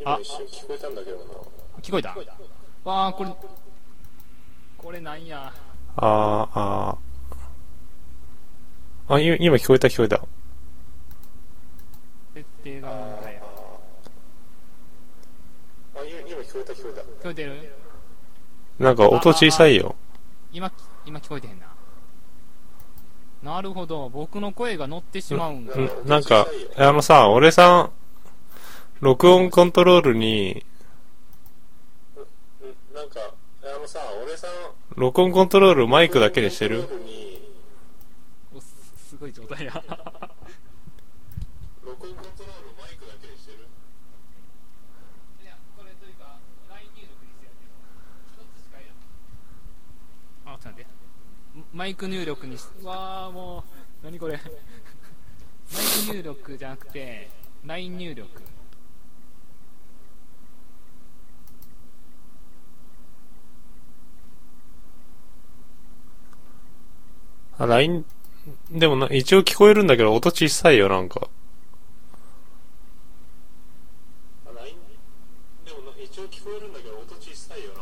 今一瞬聞こえたんだけどな。 聞こえた？わあ、これなんや。 今聞こえた。 設定が問題や。 今聞こえた。 聞こえてる？ なんか音小さいよ。 今聞こえてへんな。なるほど、僕の声が乗ってしまうんだ。 なんか、俺さ、録音コントロールに、 なんか、俺さ、 録音コントロールマイクだけにしてる？ お、すごい状態や。 録音コントロールマイクだけにしてる？ いや、これというか、LINE入力にしてやけど、一つしかや。あ、ちょっと待って。マイク入力にし、わーもう、何これ。マイク入力じゃなくて、LINE 入力。 LINE、でも一応聞こえるんだけど音小さいよ、なんか。 LINE、でも一応聞こえるんだけど音小さいよ、なんか。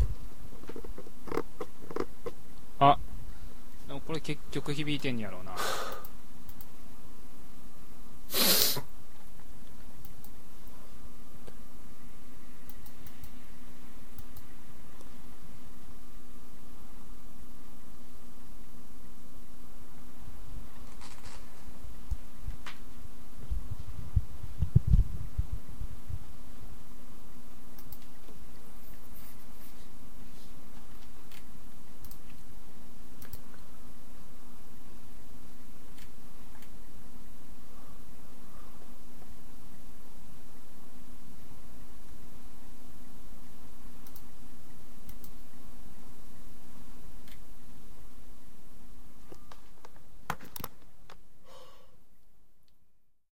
あ、でもこれ結局響いてんやろうな。